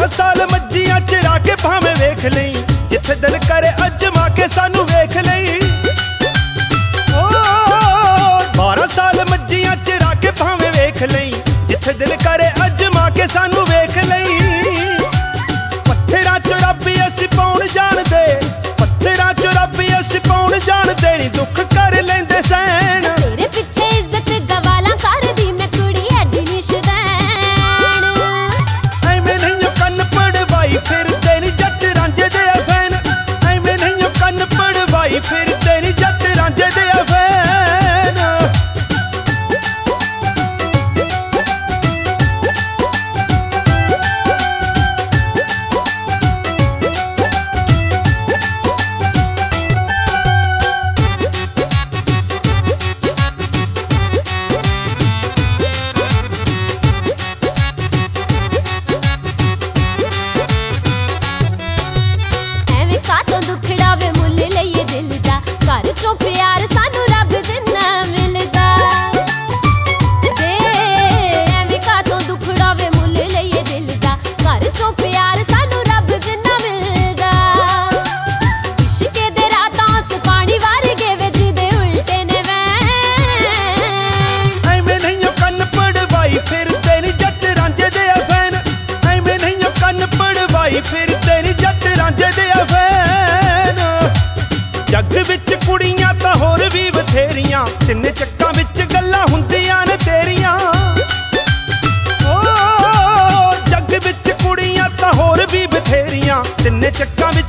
12 ਸਾਲ ਮੱਝੀਆਂ ਚਰਾ ਕੇ ਭਾਵੇਂ ਵੇਖ ਲਈ, ਜਿੱਥੇ ਦਿਲ ਕਰੇ ਅਜਮਾ ਕੇ ਸਾਨੂੰ ਵੇਖ ਲਈ। 12 ਸਾਲ ਮੱਝੀਆਂ ਚਰਾ ਕੇ ਭਾਵੇਂ ਵੇਖ ਲਈ, ਜਿੱਥੇ ਦਿਲ ਕਰੇ ਅਜਮਾ ਕੇ ਸਾਨੂੰ ਵੇਖ ਲਈ। ਪੱਥਰਾਂ ਚੋਂ ਰੱਬ ਅਸੀਂ ਪਾਉਣ ਜਾਣਦੇ, ਪੱਥਰਾਂ ਚੋਂ ਰੱਬ ਅਸੀਂ ਪਾਉਣ ਜਾਣਦੇ ਨੀ, ਦੁੱਖ ਕਰ ਲੈਂਦੇ ਸਹਿਣ। ਤੇਰੇ ਪਿੱਛੇ ਇੱਜ਼ਤ ਗਵਾਲਾ ਕਰਦੀ ਮੈਂ ਕੁੜੀ ਐਡੀ ਨਿਸ਼ਦੈਣ। ਐਵੇਂ ਨਹੀਂ ਕੰਨ ਪੜਵਾਈ ਫਿਰਦੇ ਨੀ ਜੱਟ ਰਾਂਝੇ ਦੇ ਅਫੈਨ, ਐਵੇਂ ਨਹੀਂ ਕੰਨ ਪੜਵਾਈ ਫਿਰਦੇ ਨੀ ਜੱਟ ਰਾਂਝੇ ਦੇ ਅਫੈਨ। ਕਾਤੋਂ ਦੁਖੜਾ ਵੇ ਮੁੱਲ ਲਈਏ ਦਿਲ ਦਾ, ਘਰ ਚੋਂ ਪਿਆਰ ਸਾਨੂੰ ਰੱਬ ਜਿੰਨਾ ਮਿਲਦਾ। ਤੇ ਐਵੇਂ ਕਾਤੋਂ ਦੁਖੜਾ ਵੇ ਮੁੱਲ ਲਈਏ ਦਿਲ ਦਾ, ਘਰ ਚੋਂ ਪਿਆਰ ਸਾਨੂੰ ਰੱਬ ਜਿੰਨਾ ਮਿਲਦਾ। ਇਸ਼ਕੇ ਦੇ ਰਾਤਾਂ ਸ ਪਾਣੀ ਵਰਗੇ ਵੇ ਜਿਹਦੇ ਉਲਟੇ ਨੇ ਵੈਣ। ਐਵੇਂ ਨਹੀਂ ਕੰਨ ਪੜਵਾਈ ਫਿਰਦੇ ਨੀ ਜੱਟ ਰਾਂਝੇ ਦੇ ਅਫੈਨ, ਐਵੇਂ ਨਹੀਂ ਕੰਨ ਪੜਵਾਈ ਫਿਰਦੇ ਨੀ ਜੱਟ ਰਾਂਝੇ ਦੇ ਅਫੈਨ। ਜੱਗ ਵਿੱਚ ਕੁੜੀਆਂ ਤਾਂ ਹੋਰ ਵੀ ਬਥੇਰੀਆਂ, ਤਿੰਨੇ ਚੱਕਾਂ ਵਿੱਚ ਗੱਲਾਂ ਹੁੰਦੀਆਂ ਨੇ ਤੇਰੀਆਂ। ਜੱਗ ਵਿੱਚ ਕੁੜੀਆਂ ਤਾਂ ਹੋਰ ਵੀ ਬਥੇਰੀਆਂ, ਤਿੰਨੇ ਚੱਕਾਂ ਵਿੱਚ